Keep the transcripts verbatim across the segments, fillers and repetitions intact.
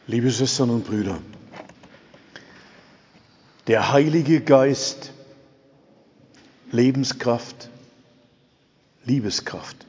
Liebe Schwestern und Brüder, der Heilige Geist, Lebenskraft, Liebeskraft.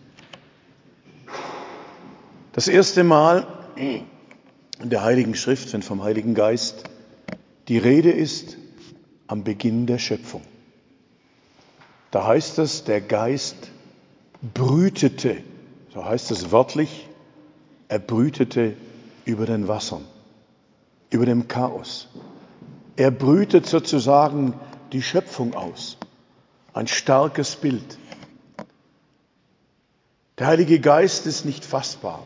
Das erste Mal in der Heiligen Schrift, wenn vom Heiligen Geist die Rede ist, am Beginn der Schöpfung. Da heißt es, der Geist brütete, so heißt es wörtlich, er brütete über den Wassern, über dem Chaos. Er brütet sozusagen die Schöpfung aus. Ein starkes Bild. Der Heilige Geist ist nicht fassbar.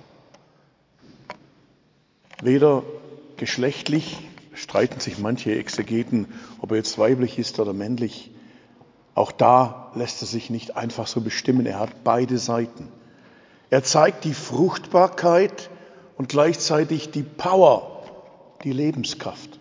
Weder geschlechtlich, streiten sich manche Exegeten, ob er jetzt weiblich ist oder männlich. Auch da lässt er sich nicht einfach so bestimmen. Er hat beide Seiten. Er zeigt die Fruchtbarkeit und gleichzeitig die Power, die Lebenskraft.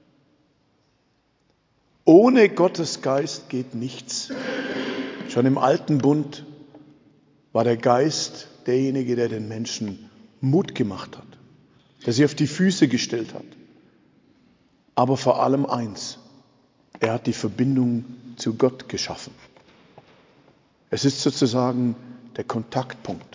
Ohne Gottes Geist geht nichts. Schon im Alten Bund war der Geist derjenige, der den Menschen Mut gemacht hat, der sie auf die Füße gestellt hat. Aber vor allem eins, er hat die Verbindung zu Gott geschaffen. Es ist sozusagen der Kontaktpunkt.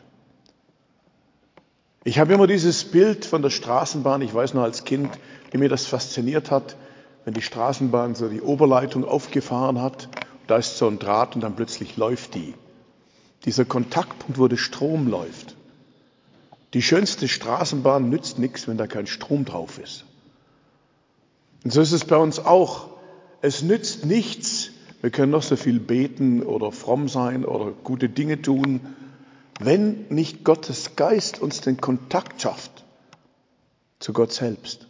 Ich habe immer dieses Bild von der Straßenbahn, ich weiß noch als Kind, wie mir das fasziniert hat, wenn die Straßenbahn so die Oberleitung aufgefahren hat, da ist so ein Draht und dann plötzlich läuft die. Dieser Kontaktpunkt, wo der Strom läuft. Die schönste Straßenbahn nützt nichts, wenn da kein Strom drauf ist. Und so ist es bei uns auch. Es nützt nichts, wir können noch so viel beten oder fromm sein oder gute Dinge tun, wenn nicht Gottes Geist uns den Kontakt schafft zu Gott selbst.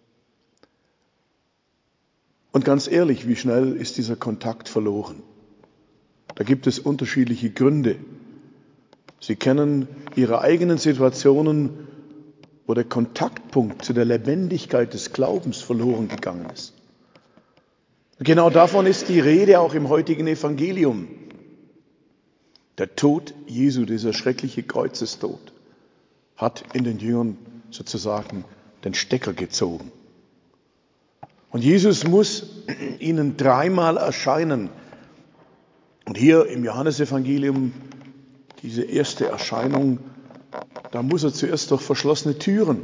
Und ganz ehrlich, wie schnell ist dieser Kontakt verloren? Da gibt es unterschiedliche Gründe. Sie kennen Ihre eigenen Situationen, wo der Kontaktpunkt zu der Lebendigkeit des Glaubens verloren gegangen ist. Und genau davon ist die Rede auch im heutigen Evangelium. Der Tod Jesu, dieser schreckliche Kreuzestod, hat in den Jüngern sozusagen den Stecker gezogen. Und Jesus muss ihnen dreimal erscheinen. Und hier im Johannesevangelium, diese erste Erscheinung, da muss er zuerst durch verschlossene Türen.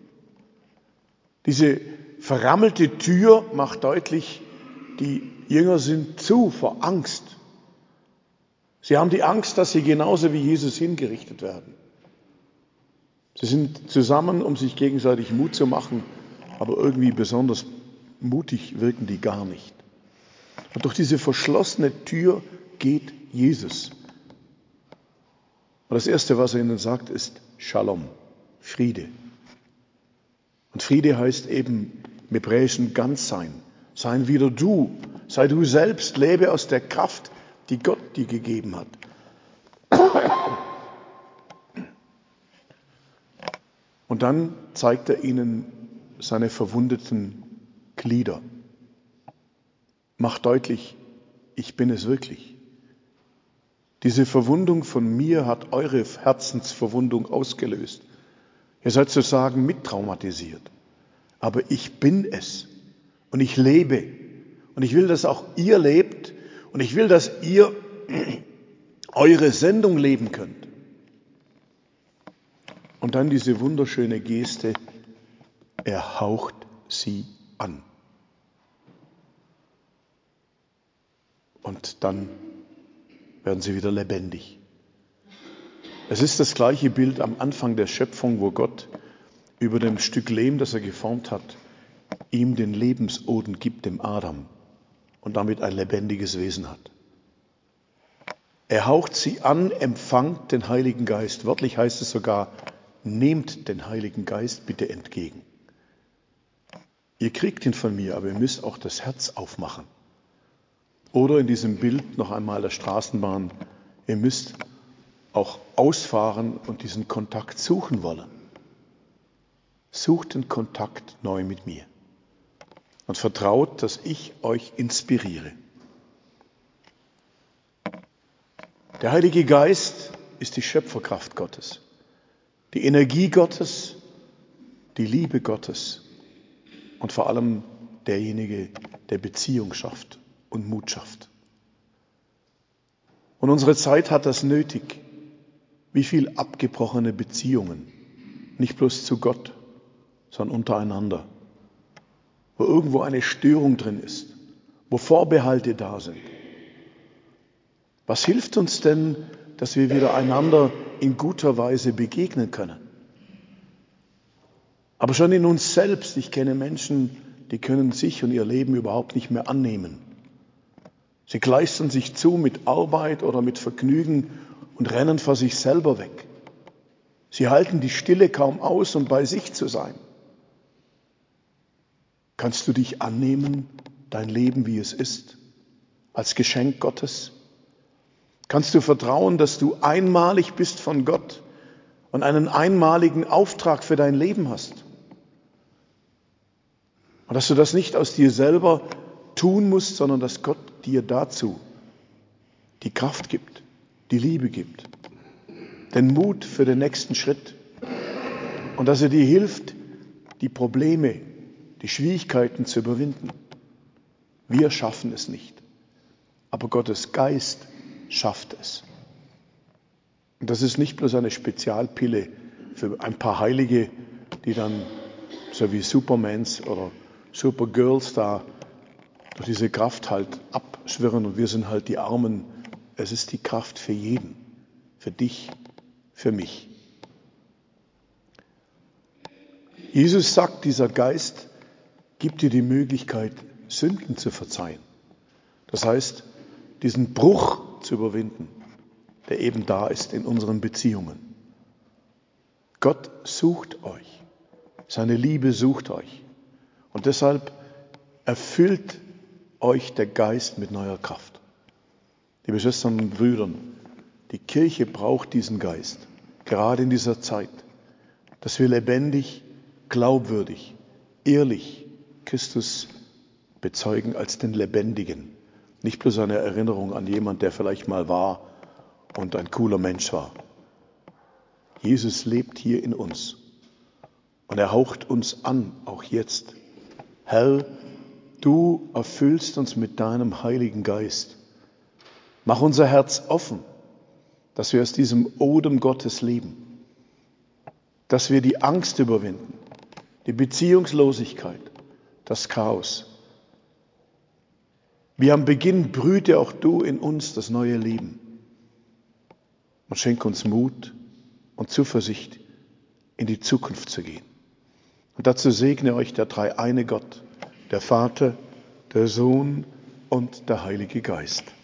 Diese verrammelte Tür macht deutlich, die Jünger sind zu vor Angst. Sie haben die Angst, dass sie genauso wie Jesus hingerichtet werden. Sie sind zusammen, um sich gegenseitig Mut zu machen, aber irgendwie besonders mutig wirken die gar nicht. Und durch diese verschlossene Tür geht Jesus. Und das Erste, was er ihnen sagt, ist Shalom, Friede. Und Friede heißt eben im Hebräischen ganz sein. Sein wieder du. Sei du selbst, lebe aus der Kraft, die Gott dir gegeben hat. Und dann zeigt er ihnen seine verwundeten Glieder. Macht deutlich, ich bin es wirklich. Diese Verwundung von mir hat eure Herzensverwundung ausgelöst. Ihr seid sozusagen mittraumatisiert. Aber ich bin es. Und ich lebe. Und ich will, dass auch ihr lebt. Und ich will, dass ihr eure Sendung leben könnt. Und dann diese wunderschöne Geste, er haucht sie an. Und dann werden sie wieder lebendig. Es ist das gleiche Bild am Anfang der Schöpfung, wo Gott über dem Stück Lehm, das er geformt hat, ihm den Lebensodem gibt, dem Adam, und damit ein lebendiges Wesen hat. Er haucht sie an, empfangt den Heiligen Geist. Wörtlich heißt es sogar, nehmt den Heiligen Geist bitte entgegen. Ihr kriegt ihn von mir, aber ihr müsst auch das Herz aufmachen. Oder in diesem Bild noch einmal der Straßenbahn, ihr müsst auch ausfahren und diesen Kontakt suchen wollen. Sucht den Kontakt neu mit mir und vertraut, dass ich euch inspiriere. Der Heilige Geist ist die Schöpferkraft Gottes, die Energie Gottes, die Liebe Gottes und vor allem derjenige, der Beziehung schafft und Mut schafft. Und unsere Zeit hat das nötig. Wie viel abgebrochene Beziehungen, nicht bloß zu Gott, sondern untereinander, wo irgendwo eine Störung drin ist, wo Vorbehalte da sind. Was hilft uns denn, dass wir wieder einander in guter Weise begegnen können? Aber schon in uns selbst, ich kenne Menschen, die können sich und ihr Leben überhaupt nicht mehr annehmen. Sie kleistern sich zu mit Arbeit oder mit Vergnügen und rennen vor sich selber weg. Sie halten die Stille kaum aus, um bei sich zu sein. Kannst du dich annehmen, dein Leben wie es ist, als Geschenk Gottes? Kannst du vertrauen, dass du einmalig bist von Gott und einen einmaligen Auftrag für dein Leben hast? Und dass du das nicht aus dir selber tun musst, sondern dass Gott dir dazu die Kraft gibt, die Liebe gibt, den Mut für den nächsten Schritt und dass er dir hilft, die Probleme, die Schwierigkeiten zu überwinden. Wir schaffen es nicht, aber Gottes Geist schafft es. Und das ist nicht bloß eine Spezialpille für ein paar Heilige, die dann so wie Supermans oder Supergirls da durch diese Kraft halt abschwirren und wir sind halt die Armen. Es ist die Kraft für jeden, für dich, für mich. Jesus sagt, dieser Geist gibt dir die Möglichkeit, Sünden zu verzeihen. Das heißt, diesen Bruch zu überwinden, der eben da ist in unseren Beziehungen. Gott sucht euch. Seine Liebe sucht euch. Und deshalb erfüllt euch der Geist mit neuer Kraft. Liebe Schwestern und Brüder, die Kirche braucht diesen Geist, gerade in dieser Zeit, dass wir lebendig, glaubwürdig, ehrlich Christus bezeugen als den Lebendigen. Nicht bloß eine Erinnerung an jemand, der vielleicht mal war und ein cooler Mensch war. Jesus lebt hier in uns und er haucht uns an, auch jetzt. Herr, du erfüllst uns mit deinem Heiligen Geist. Mach unser Herz offen, dass wir aus diesem Odem Gottes leben, dass wir die Angst überwinden, die Beziehungslosigkeit, das Chaos. Wie am Beginn brüte auch du in uns das neue Leben und schenk uns Mut und Zuversicht, in die Zukunft zu gehen. Und dazu segne euch der dreieine Gott, der Vater, der Sohn und der Heilige Geist.